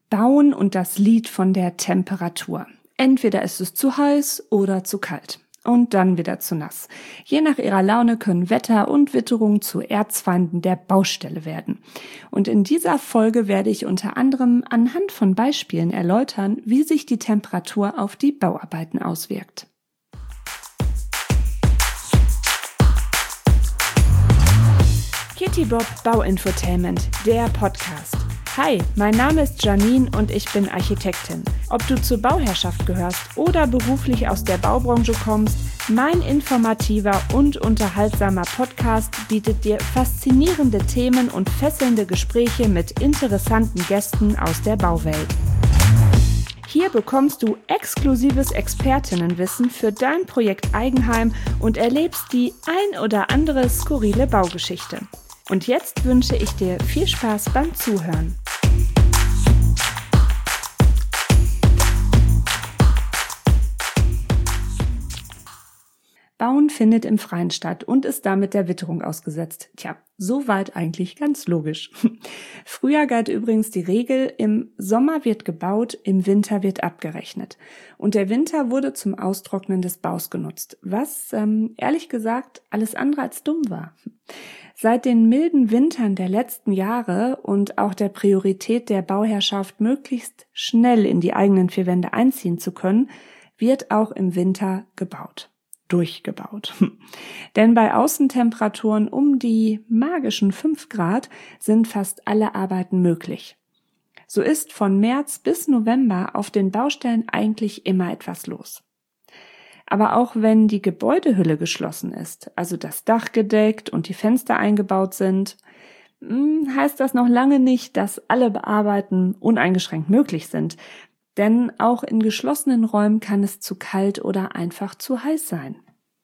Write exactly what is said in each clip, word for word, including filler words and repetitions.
Bauen und das Lied von der Temperatur. Entweder ist es zu heiß oder zu kalt. Und dann wieder zu nass. Je nach ihrer Laune können Wetter und Witterung zu Erzfeinden der Baustelle werden. Und in dieser Folge werde ich unter anderem anhand von Beispielen erläutern, wie sich die Temperatur auf die Bauarbeiten auswirkt. Kitty Bob Bauinfotainment, der Podcast. Hi, mein Name ist Janine und ich bin Architektin. Ob du zur Bauherrschaft gehörst oder beruflich aus der Baubranche kommst, mein informativer und unterhaltsamer Podcast bietet dir faszinierende Themen und fesselnde Gespräche mit interessanten Gästen aus der Bauwelt. Hier bekommst du exklusives Expertinnenwissen für dein Projekt Eigenheim und erlebst die ein oder andere skurrile Baugeschichte. Und jetzt wünsche ich dir viel Spaß beim Zuhören. Bauen findet im Freien statt und ist damit der Witterung ausgesetzt. Tja, soweit eigentlich ganz logisch. Früher galt übrigens die Regel, im Sommer wird gebaut, im Winter wird abgerechnet. Und der Winter wurde zum Austrocknen des Baus genutzt, was, ähm, ehrlich gesagt, alles andere als dumm war. Seit den milden Wintern der letzten Jahre und auch der Priorität der Bauherrschaft, möglichst schnell in die eigenen vier Wände einziehen zu können, wird auch im Winter gebaut. Durchgebaut. Denn bei Außentemperaturen um die magischen fünf Grad sind fast alle Arbeiten möglich. So ist von März bis November auf den Baustellen eigentlich immer etwas los. Aber auch wenn die Gebäudehülle geschlossen ist, also das Dach gedeckt und die Fenster eingebaut sind, heißt das noch lange nicht, dass alle Bearbeiten uneingeschränkt möglich sind. Denn auch in geschlossenen Räumen kann es zu kalt oder einfach zu heiß sein.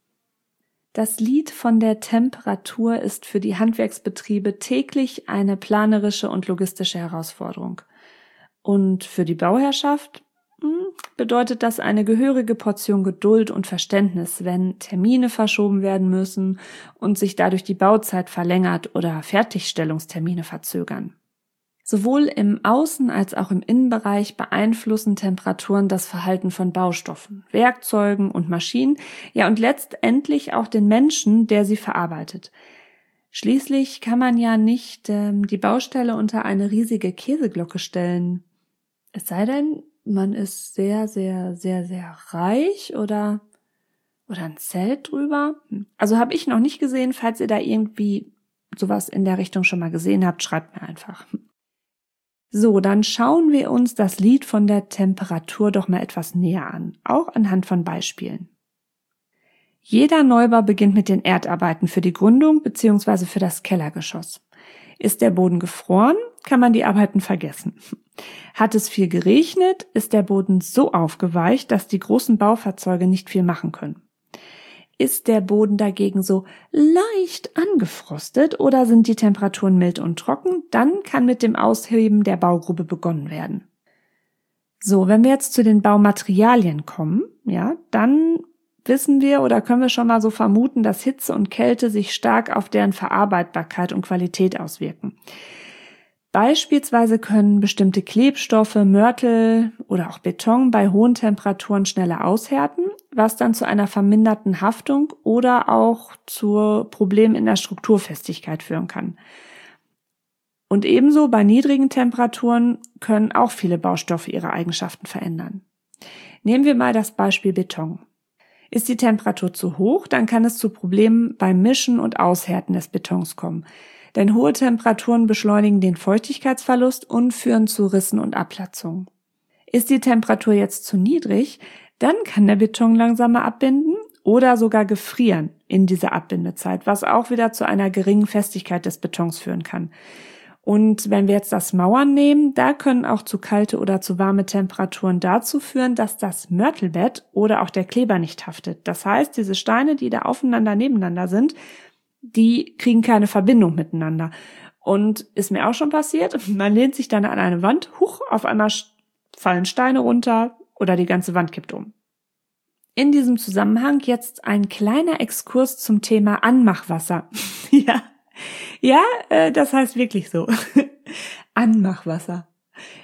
Das Lied von der Temperatur ist für die Handwerksbetriebe täglich eine planerische und logistische Herausforderung. Und für die Bauherrschaft bedeutet das eine gehörige Portion Geduld und Verständnis, wenn Termine verschoben werden müssen und sich dadurch die Bauzeit verlängert oder Fertigstellungstermine verzögern. Sowohl im Außen- als auch im Innenbereich beeinflussen Temperaturen das Verhalten von Baustoffen, Werkzeugen und Maschinen, ja und letztendlich auch den Menschen, der sie verarbeitet. Schließlich kann man ja nicht ähm, die Baustelle unter eine riesige Käseglocke stellen. Es sei denn, man ist sehr, sehr, sehr, sehr reich oder oder ein Zelt drüber. Also habe ich noch nicht gesehen. Falls ihr da irgendwie sowas in der Richtung schon mal gesehen habt, schreibt mir einfach. So, dann schauen wir uns das Lied von der Temperatur doch mal etwas näher an, auch anhand von Beispielen. Jeder Neubau beginnt mit den Erdarbeiten für die Gründung bzw. für das Kellergeschoss. Ist der Boden gefroren, kann man die Arbeiten vergessen. Hat es viel geregnet, ist der Boden so aufgeweicht, dass die großen Baufahrzeuge nicht viel machen können. Ist der Boden dagegen so leicht angefrostet oder sind die Temperaturen mild und trocken, dann kann mit dem Ausheben der Baugrube begonnen werden. So, wenn wir jetzt zu den Baumaterialien kommen, ja, dann wissen wir oder können wir schon mal so vermuten, dass Hitze und Kälte sich stark auf deren Verarbeitbarkeit und Qualität auswirken. Beispielsweise können bestimmte Klebstoffe, Mörtel oder auch Beton bei hohen Temperaturen schneller aushärten, was dann zu einer verminderten Haftung oder auch zu Problemen in der Strukturfestigkeit führen kann. Und ebenso bei niedrigen Temperaturen können auch viele Baustoffe ihre Eigenschaften verändern. Nehmen wir mal das Beispiel Beton. Ist die Temperatur zu hoch, dann kann es zu Problemen beim Mischen und Aushärten des Betons kommen. Denn hohe Temperaturen beschleunigen den Feuchtigkeitsverlust und führen zu Rissen und Abplatzungen. Ist die Temperatur jetzt zu niedrig, dann kann der Beton langsamer abbinden oder sogar gefrieren in dieser Abbindezeit, was auch wieder zu einer geringen Festigkeit des Betons führen kann. Und wenn wir jetzt das Mauern nehmen, da können auch zu kalte oder zu warme Temperaturen dazu führen, dass das Mörtelbett oder auch der Kleber nicht haftet. Das heißt, diese Steine, die da aufeinander nebeneinander sind, die kriegen keine Verbindung miteinander. Und ist mir auch schon passiert, man lehnt sich dann an eine Wand, huch, auf einmal fallen Steine runter oder die ganze Wand kippt um. In diesem Zusammenhang jetzt ein kleiner Exkurs zum Thema Anmachwasser. ja, ja, äh, das heißt wirklich so. Anmachwasser.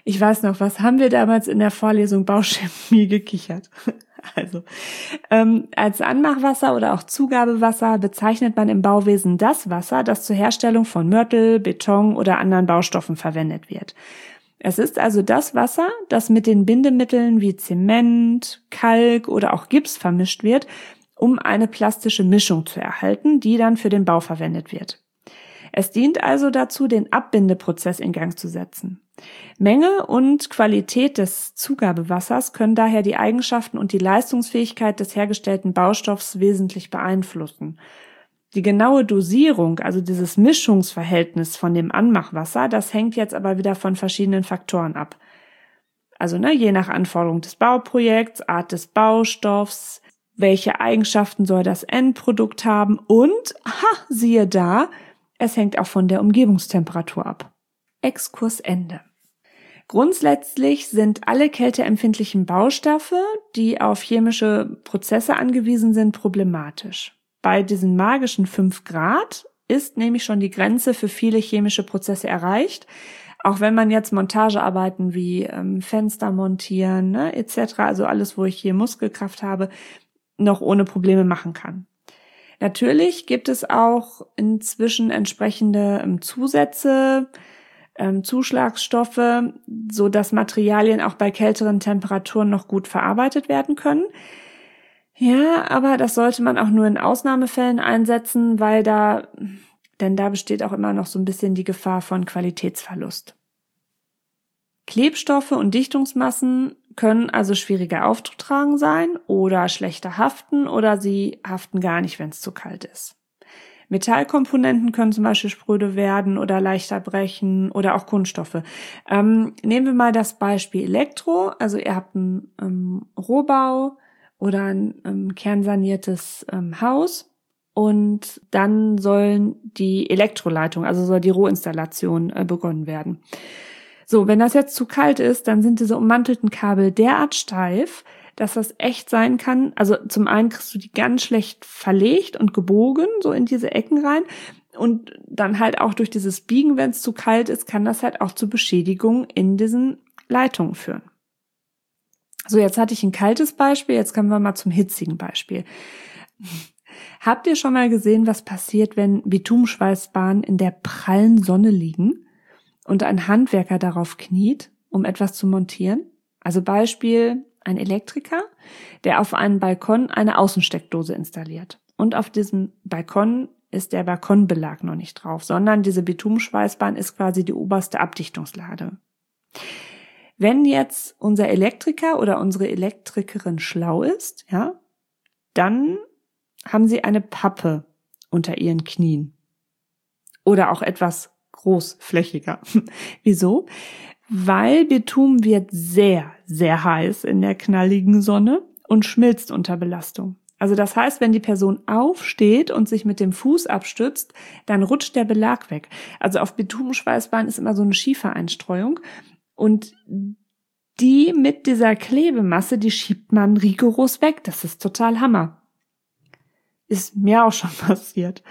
Ich weiß noch, was haben wir damals in der Vorlesung Bauchemie gekichert? Also, ähm, als Anmachwasser oder auch Zugabewasser bezeichnet man im Bauwesen das Wasser, das zur Herstellung von Mörtel, Beton oder anderen Baustoffen verwendet wird. Es ist also das Wasser, das mit den Bindemitteln wie Zement, Kalk oder auch Gips vermischt wird, um eine plastische Mischung zu erhalten, die dann für den Bau verwendet wird. Es dient also dazu, den Abbindeprozess in Gang zu setzen. Menge und Qualität des Zugabewassers können daher die Eigenschaften und die Leistungsfähigkeit des hergestellten Baustoffs wesentlich beeinflussen. Die genaue Dosierung, also dieses Mischungsverhältnis von dem Anmachwasser, das hängt jetzt aber wieder von verschiedenen Faktoren ab. Also ne, je nach Anforderung des Bauprojekts, Art des Baustoffs, welche Eigenschaften soll das Endprodukt haben und, aha, siehe da, es hängt auch von der Umgebungstemperatur ab. Exkurs Ende. Grundsätzlich sind alle kälteempfindlichen Baustoffe, die auf chemische Prozesse angewiesen sind, problematisch. Bei diesen magischen fünf Grad ist nämlich schon die Grenze für viele chemische Prozesse erreicht, auch wenn man jetzt Montagearbeiten wie ähm, Fenster montieren, ne, et cetera, also alles, wo ich hier Muskelkraft habe, noch ohne Probleme machen kann. Natürlich gibt es auch inzwischen entsprechende ähm, Zusätze, ähm, Zuschlagsstoffe, so dass Materialien auch bei kälteren Temperaturen noch gut verarbeitet werden können. Ja, aber das sollte man auch nur in Ausnahmefällen einsetzen, weil da, denn da besteht auch immer noch so ein bisschen die Gefahr von Qualitätsverlust. Klebstoffe und Dichtungsmassen können also schwieriger aufzutragen sein oder schlechter haften oder sie haften gar nicht, wenn es zu kalt ist. Metallkomponenten können zum Beispiel spröde werden oder leichter brechen oder auch Kunststoffe. Ähm, nehmen wir mal das Beispiel Elektro. Also ihr habt einen ähm, Rohbau oder ein ähm, kernsaniertes ähm, Haus und dann sollen die Elektroleitungen, also soll die Rohinstallation äh, begonnen werden. So, wenn das jetzt zu kalt ist, dann sind diese ummantelten Kabel derart steif, dass das echt sein kann. Also zum einen kriegst du die ganz schlecht verlegt und gebogen, so in diese Ecken rein. Und dann halt auch durch dieses Biegen, wenn es zu kalt ist, kann das halt auch zu Beschädigungen in diesen Leitungen führen. So, jetzt hatte ich ein kaltes Beispiel, jetzt kommen wir mal zum hitzigen Beispiel. Habt ihr schon mal gesehen, was passiert, wenn Bitumenschweißbahnen in der prallen Sonne liegen und ein Handwerker darauf kniet, um etwas zu montieren? Also Beispiel, ein Elektriker, der auf einen Balkon eine Außensteckdose installiert. Und auf diesem Balkon ist der Balkonbelag noch nicht drauf, sondern diese Bitumenschweißbahn ist quasi die oberste Abdichtungslade. Wenn jetzt unser Elektriker oder unsere Elektrikerin schlau ist, ja, dann haben sie eine Pappe unter ihren Knien. Oder auch etwas großflächiger. Wieso? Weil Bitumen wird sehr, sehr heiß in der knalligen Sonne und schmilzt unter Belastung. Also das heißt, wenn die Person aufsteht und sich mit dem Fuß abstützt, dann rutscht der Belag weg. Also auf Bitumenschweißbahn ist immer so eine Schiefereinstreuung und die mit dieser Klebemasse, die schiebt man rigoros weg. Das ist total Hammer. Ist mir auch schon passiert.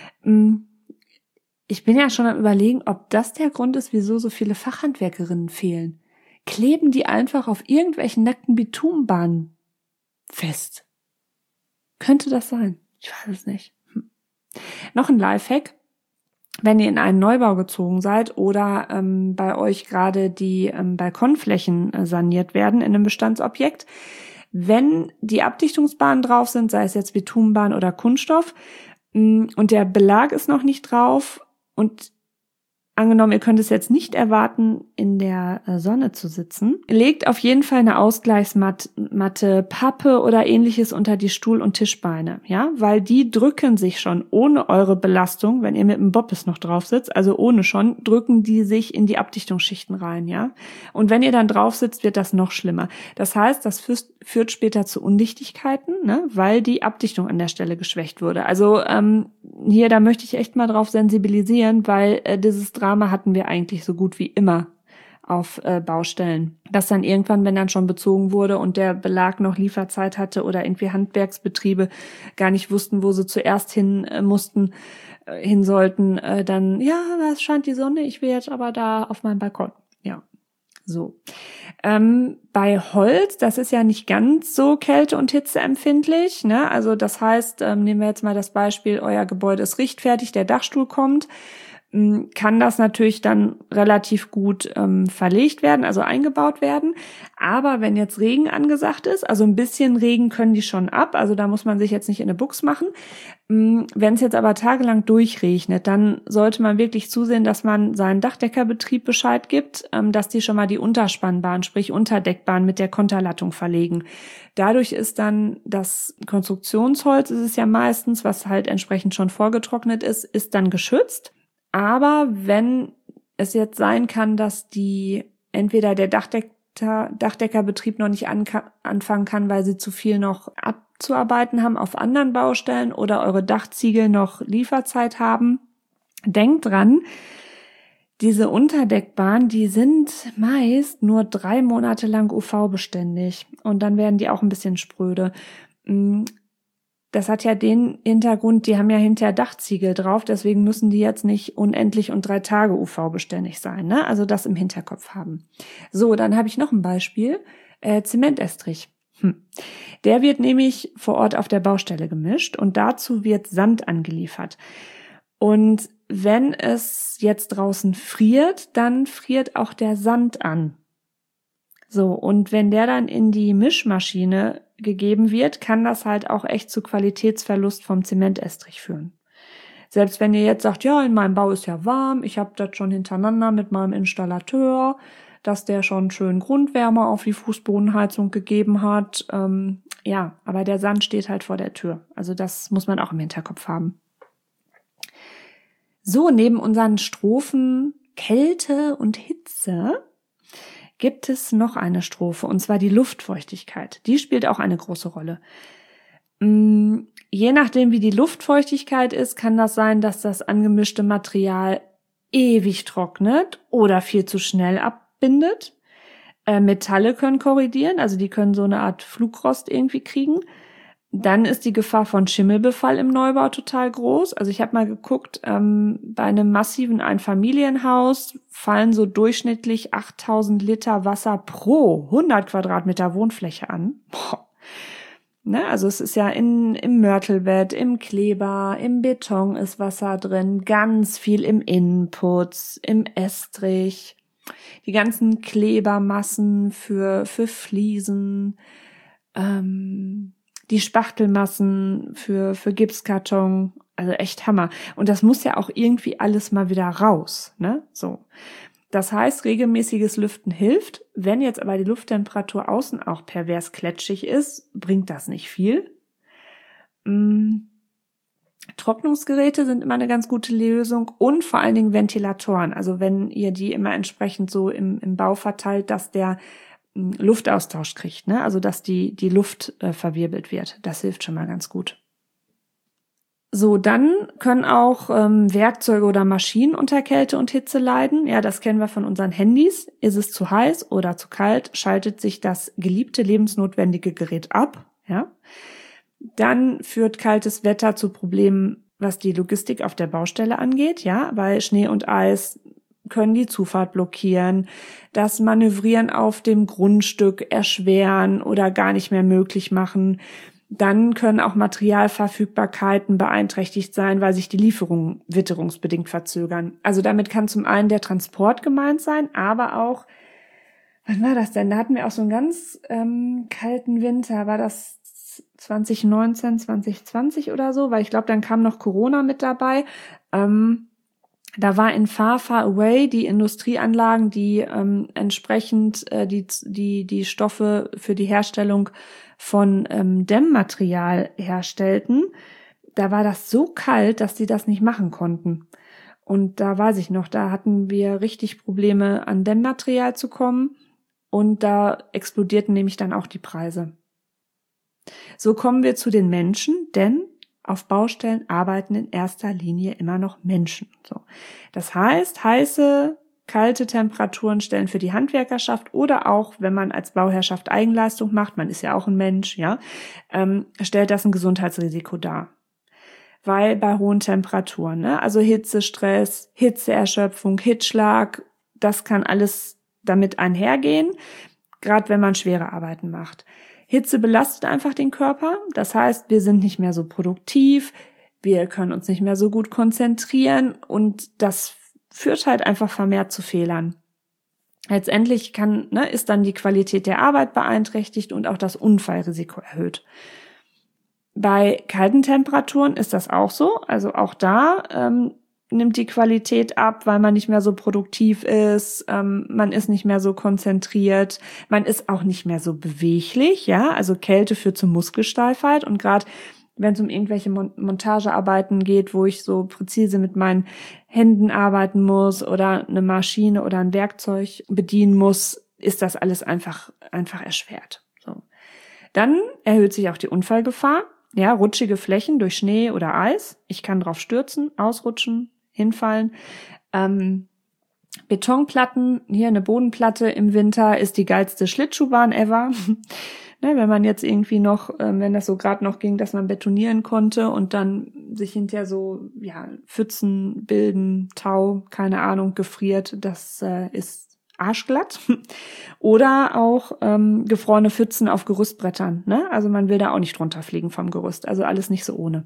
Ich bin ja schon am Überlegen, ob das der Grund ist, wieso so viele Fachhandwerkerinnen fehlen. Kleben die einfach auf irgendwelchen nackten Bitumenbahnen fest? Könnte das sein? Ich weiß es nicht. Hm. Noch ein Lifehack. Wenn ihr in einen Neubau gezogen seid oder ähm, bei euch gerade die ähm, Balkonflächen äh, saniert werden in einem Bestandsobjekt, wenn die Abdichtungsbahnen drauf sind, sei es jetzt Bitumenbahn oder Kunststoff, mh, und der Belag ist noch nicht drauf und angenommen, ihr könnt es jetzt nicht erwarten, in der Sonne zu sitzen, legt auf jeden Fall eine Ausgleichsmatte, Pappe oder ähnliches unter die Stuhl- und Tischbeine, ja, weil die drücken sich schon ohne eure Belastung, wenn ihr mit dem Bobbes noch drauf sitzt, also ohne schon, drücken die sich in die Abdichtungsschichten rein, ja. Und wenn ihr dann drauf sitzt, wird das noch schlimmer. Das heißt, das führt später zu Undichtigkeiten, ne, weil die Abdichtung an der Stelle geschwächt wurde. Also ähm, hier, da möchte ich echt mal drauf sensibilisieren, weil äh, dieses Drama hatten wir eigentlich so gut wie immer auf äh, Baustellen. Dass dann irgendwann, wenn dann schon bezogen wurde und der Belag noch Lieferzeit hatte oder irgendwie Handwerksbetriebe gar nicht wussten, wo sie zuerst hin äh, mussten, äh, hin sollten, äh, dann, ja, es scheint die Sonne, ich will jetzt aber da auf meinem Balkon. Ja, So. Ähm, bei Holz, das ist ja nicht ganz so kälte- und hitzeempfindlich, ne? Also das heißt, ähm, nehmen wir jetzt mal das Beispiel, euer Gebäude ist richtfertig, der Dachstuhl kommt, ähm, kann das natürlich dann relativ gut ähm, verlegt werden, also eingebaut werden. Aber wenn jetzt Regen angesagt ist, also ein bisschen Regen können die schon ab, also da muss man sich jetzt nicht in eine Buchs machen. Wenn es jetzt aber tagelang durchregnet, dann sollte man wirklich zusehen, dass man seinen Dachdeckerbetrieb Bescheid gibt, dass die schon mal die Unterspannbahn, sprich Unterdeckbahn mit der Konterlattung verlegen. Dadurch ist dann das Konstruktionsholz, ist es ja meistens, was halt entsprechend schon vorgetrocknet ist, ist dann geschützt. Aber wenn es jetzt sein kann, dass die entweder der Dachdeck Dachdeckerbetrieb noch nicht anka- anfangen kann, weil sie zu viel noch abzuarbeiten haben auf anderen Baustellen oder eure Dachziegel noch Lieferzeit haben. Denkt dran, diese Unterdeckbahnen, die sind meist nur drei Monate lang U V-beständig und dann werden die auch ein bisschen spröde. Das hat ja den Hintergrund, die haben ja hinterher Dachziegel drauf, deswegen müssen die jetzt nicht unendlich und drei Tage U V-beständig sein, ne? Also das im Hinterkopf haben. So, dann habe ich noch ein Beispiel, äh, Zementestrich. Hm. Der wird nämlich vor Ort auf der Baustelle gemischt und dazu wird Sand angeliefert. Und wenn es jetzt draußen friert, dann friert auch der Sand an. So, und wenn der dann in die Mischmaschine gegeben wird, kann das halt auch echt zu Qualitätsverlust vom Zementestrich führen. Selbst wenn ihr jetzt sagt, ja, in meinem Bau ist ja warm, ich habe das schon hintereinander mit meinem Installateur, dass der schon schön Grundwärme auf die Fußbodenheizung gegeben hat. Ähm, ja, aber der Sand steht halt vor der Tür. Also das muss man auch im Hinterkopf haben. So, neben unseren Strophen Kälte und Hitze gibt es noch eine Strophe, und zwar die Luftfeuchtigkeit. Die spielt auch eine große Rolle. Je nachdem, wie die Luftfeuchtigkeit ist, kann das sein, dass das angemischte Material ewig trocknet oder viel zu schnell abbindet. Äh, Metalle können korrodieren, also die können so eine Art Flugrost irgendwie kriegen. Dann ist die Gefahr von Schimmelbefall im Neubau total groß. Also ich habe mal geguckt, ähm, bei einem massiven Einfamilienhaus fallen so durchschnittlich achttausend Liter Wasser pro hundert Quadratmeter Wohnfläche an. Boah. Ne, also es ist ja in, im Mörtelbett, im Kleber, im Beton ist Wasser drin, ganz viel im Innenputz, im Estrich, die ganzen Klebermassen für, für Fliesen, ähm, die Spachtelmassen für, für Gipskarton, also echt Hammer. Und das muss ja auch irgendwie alles mal wieder raus, ne? So. Das heißt, regelmäßiges Lüften hilft. Wenn jetzt aber die Lufttemperatur außen auch pervers kletschig ist, bringt das nicht viel. Mm. Trocknungsgeräte sind immer eine ganz gute Lösung und vor allen Dingen Ventilatoren. Also wenn ihr die immer entsprechend so im, im Bau verteilt, dass der Luftaustausch kriegt, ne? Also dass die die Luft äh, verwirbelt wird. Das hilft schon mal ganz gut. So, dann können auch ähm, Werkzeuge oder Maschinen unter Kälte und Hitze leiden. Ja, das kennen wir von unseren Handys. Ist es zu heiß oder zu kalt, schaltet sich das geliebte lebensnotwendige Gerät ab. Ja, dann führt kaltes Wetter zu Problemen, was die Logistik auf der Baustelle angeht. Ja, weil Schnee und Eis können die Zufahrt blockieren, das Manövrieren auf dem Grundstück erschweren oder gar nicht mehr möglich machen. Dann können auch Materialverfügbarkeiten beeinträchtigt sein, weil sich die Lieferungen witterungsbedingt verzögern. Also damit kann zum einen der Transport gemeint sein, aber auch, wann war das denn? Da hatten wir auch so einen ganz ähm, kalten Winter, war das zwanzig neunzehn, zwanzig zwanzig oder so, weil ich glaube, dann kam noch Corona mit dabei. Ähm, Da war in Far, Far Away die Industrieanlagen, die ähm, entsprechend äh, die die die Stoffe für die Herstellung von ähm, Dämmmaterial herstellten. Da war das so kalt, dass sie das nicht machen konnten. Und da weiß ich noch, da hatten wir richtig Probleme, an Dämmmaterial zu kommen. Und da explodierten nämlich dann auch die Preise. So kommen wir zu den Menschen, denn auf Baustellen arbeiten in erster Linie immer noch Menschen. So. Das heißt, heiße, kalte Temperaturen stellen für die Handwerkerschaft oder auch, wenn man als Bauherrschaft Eigenleistung macht, man ist ja auch ein Mensch, ja, ähm, stellt das ein Gesundheitsrisiko dar. Weil bei hohen Temperaturen, ne, also Hitzestress, Hitzeerschöpfung, Hitzschlag, das kann alles damit einhergehen, gerade wenn man schwere Arbeiten macht. Hitze belastet einfach den Körper, das heißt, wir sind nicht mehr so produktiv, wir können uns nicht mehr so gut konzentrieren und das führt halt einfach vermehrt zu Fehlern. Letztendlich kann, ne, ist dann die Qualität der Arbeit beeinträchtigt und auch das Unfallrisiko erhöht. Bei kalten Temperaturen ist das auch so, also auch da ähm, nimmt die Qualität ab, weil man nicht mehr so produktiv ist, ähm, man ist nicht mehr so konzentriert, man ist auch nicht mehr so beweglich, ja, also Kälte führt zu Muskelsteifheit und gerade wenn es um irgendwelche Mon- Montagearbeiten geht, wo ich so präzise mit meinen Händen arbeiten muss oder eine Maschine oder ein Werkzeug bedienen muss, ist das alles einfach einfach erschwert. So. Dann erhöht sich auch die Unfallgefahr, ja, rutschige Flächen durch Schnee oder Eis, ich kann drauf stürzen, ausrutschen, hinfallen. Ähm, Betonplatten, hier eine Bodenplatte im Winter ist die geilste Schlittschuhbahn ever. Ne, wenn man jetzt irgendwie noch, ähm, wenn das so gerade noch ging, dass man betonieren konnte und dann sich hinterher so, ja, Pfützen bilden, Tau, keine Ahnung, gefriert, das äh, ist arschglatt. Oder auch ähm, gefrorene Pfützen auf Gerüstbrettern, ne? Also man will da auch nicht drunter fliegen vom Gerüst, also alles nicht so ohne.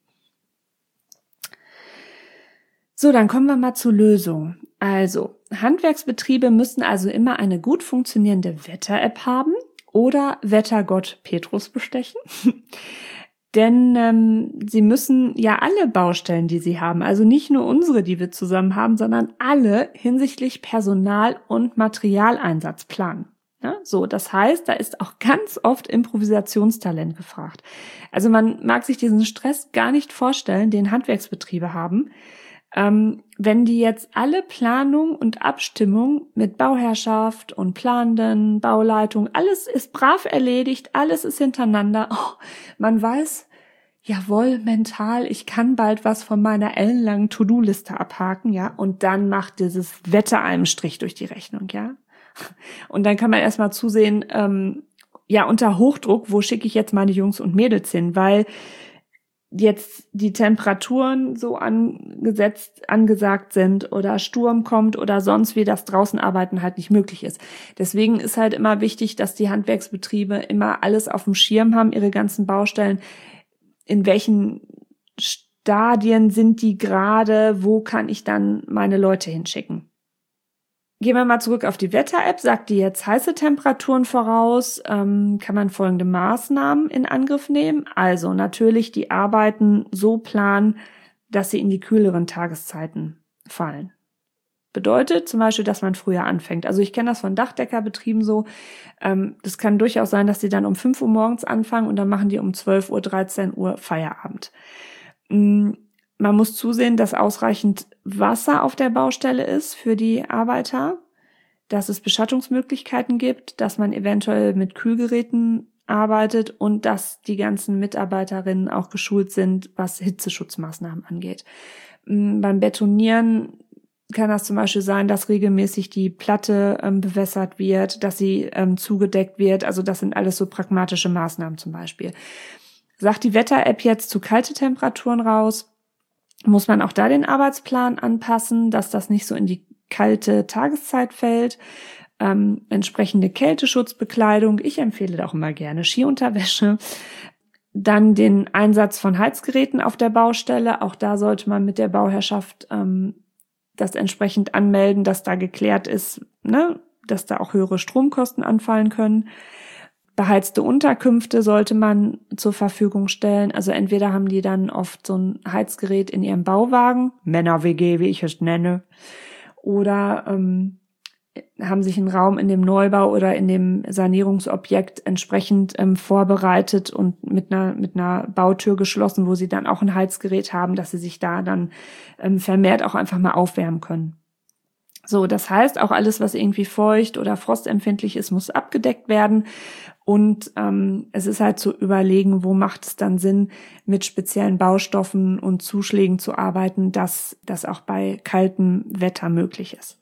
So, dann kommen wir mal zur Lösung. Also, Handwerksbetriebe müssen also immer eine gut funktionierende Wetter-App haben oder Wettergott Petrus bestechen. Denn ähm, sie müssen ja alle Baustellen, die sie haben, also nicht nur unsere, die wir zusammen haben, sondern alle hinsichtlich Personal- und Materialeinsatz planen. Ja, so, das heißt, da ist auch ganz oft Improvisationstalent gefragt. Also man mag sich diesen Stress gar nicht vorstellen, den Handwerksbetriebe haben. Ähm, wenn die jetzt alle Planung und Abstimmung mit Bauherrschaft und Planenden, Bauleitung, alles ist brav erledigt, alles ist hintereinander. Oh, man weiß, jawohl, mental, ich kann bald was von meiner ellenlangen To-Do-Liste abhaken, ja, und dann macht dieses Wetter einen Strich durch die Rechnung, ja. Und dann kann man erstmal zusehen, ähm, ja, unter Hochdruck, wo schicke ich jetzt meine Jungs und Mädels hin, weil jetzt die Temperaturen so angesetzt, angesagt sind oder Sturm kommt oder sonst wie das draußen arbeiten halt nicht möglich ist. Deswegen ist halt immer wichtig, dass die Handwerksbetriebe immer alles auf dem Schirm haben, ihre ganzen Baustellen, in welchen Stadien sind die gerade, wo kann ich dann meine Leute hinschicken. Gehen wir mal zurück auf die Wetter-App. Sagt die jetzt heiße Temperaturen voraus, ähm, kann man folgende Maßnahmen in Angriff nehmen. Also natürlich die Arbeiten so planen, dass sie in die kühleren Tageszeiten fallen. Bedeutet zum Beispiel, dass man früher anfängt. Also ich kenne das von Dachdeckerbetrieben so. Ähm, das kann durchaus sein, dass die dann um fünf Uhr morgens anfangen und dann machen die um zwölf Uhr, dreizehn Uhr Feierabend. Mhm. Man muss zusehen, dass ausreichend Wasser auf der Baustelle ist für die Arbeiter, dass es Beschattungsmöglichkeiten gibt, dass man eventuell mit Kühlgeräten arbeitet und dass die ganzen Mitarbeiterinnen auch geschult sind, was Hitzeschutzmaßnahmen angeht. Beim Betonieren kann das zum Beispiel sein, dass regelmäßig die Platte ähm, bewässert wird, dass sie ähm, zugedeckt wird. Also das sind alles so pragmatische Maßnahmen zum Beispiel. Sagt die Wetter-App jetzt zu kalte Temperaturen raus, muss man auch da den Arbeitsplan anpassen, dass das nicht so in die kalte Tageszeit fällt. Ähm, entsprechende Kälteschutzbekleidung. Ich empfehle da auch immer gerne Skiunterwäsche. Dann den Einsatz von Heizgeräten auf der Baustelle. Auch da sollte man mit der Bauherrschaft ähm, das entsprechend anmelden, dass da geklärt ist, ne, dass da auch höhere Stromkosten anfallen können. Beheizte Unterkünfte sollte man zur Verfügung stellen. Also entweder haben die dann oft so ein Heizgerät in ihrem Bauwagen, Männer-W G, wie ich es nenne, oder ähm, haben sich einen Raum in dem Neubau oder in dem Sanierungsobjekt entsprechend ähm, vorbereitet und mit einer mit einer Bautür geschlossen, wo sie dann auch ein Heizgerät haben, dass sie sich da dann ähm, vermehrt auch einfach mal aufwärmen können. So, das heißt, auch alles, was irgendwie feucht oder frostempfindlich ist, muss abgedeckt werden. Und ähm, es ist halt zu überlegen, wo macht es dann Sinn, mit speziellen Baustoffen und Zuschlägen zu arbeiten, dass das auch bei kaltem Wetter möglich ist.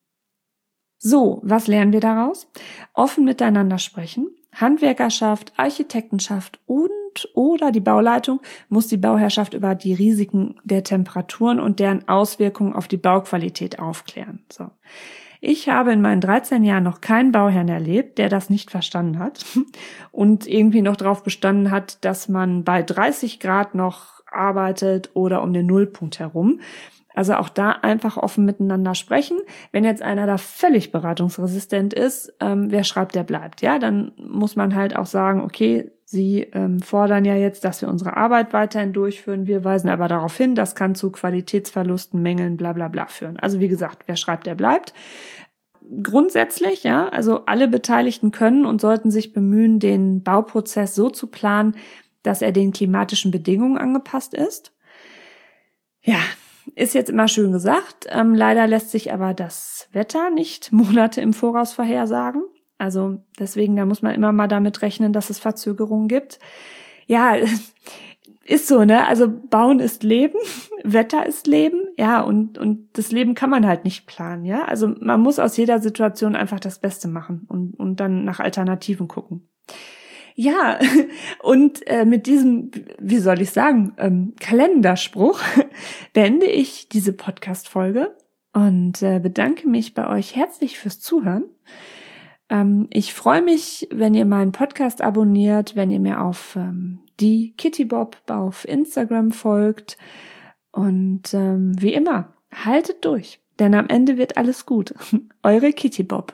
So, was lernen wir daraus? Offen miteinander sprechen. Handwerkerschaft, Architektenschaft und oder die Bauleitung muss die Bauherrschaft über die Risiken der Temperaturen und deren Auswirkungen auf die Bauqualität aufklären. So. Ich habe in meinen dreizehn Jahren noch keinen Bauherrn erlebt, der das nicht verstanden hat und irgendwie noch darauf bestanden hat, dass man bei dreißig Grad noch arbeitet oder um den Nullpunkt herum. Also auch da einfach offen miteinander sprechen. Wenn jetzt einer da völlig beratungsresistent ist, ähm, wer schreibt, der bleibt. Ja, dann muss man halt auch sagen, okay, Sie ähm, fordern ja jetzt, dass wir unsere Arbeit weiterhin durchführen. Wir weisen aber darauf hin, das kann zu Qualitätsverlusten, Mängeln, bla bla bla führen. Also wie gesagt, wer schreibt, der bleibt. Grundsätzlich, ja, also alle Beteiligten können und sollten sich bemühen, den Bauprozess so zu planen, dass er den klimatischen Bedingungen angepasst ist. Ja, ist jetzt immer schön gesagt. Ähm, leider lässt sich aber das Wetter nicht Monate im Voraus vorhersagen. Also deswegen, da muss man immer mal damit rechnen, dass es Verzögerungen gibt. Ja, ist so, ne? Also Bauen ist Leben, Wetter ist Leben, ja, und und das Leben kann man halt nicht planen, ja? Also man muss aus jeder Situation einfach das Beste machen und und dann nach Alternativen gucken. Ja, und äh, mit diesem, wie soll ich sagen, ähm, Kalenderspruch beende ich diese Podcast-Folge und äh, bedanke mich bei euch herzlich fürs Zuhören. Ähm, ich freue mich, wenn ihr meinen Podcast abonniert, wenn ihr mir auf ähm, die Kitty Bob auf Instagram folgt und ähm, wie immer, haltet durch, denn am Ende wird alles gut. Eure Kitty Bob.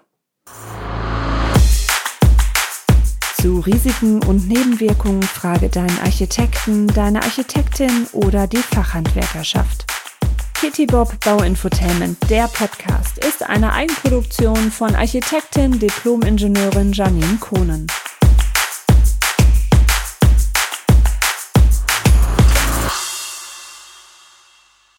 Zu Risiken und Nebenwirkungen frage deinen Architekten, deine Architektin oder die Fachhandwerkerschaft. Kitty Bob Bauinfotainment, der Podcast, ist eine Eigenproduktion von Architektin, Diplom-Ingenieurin Janine Kohnen.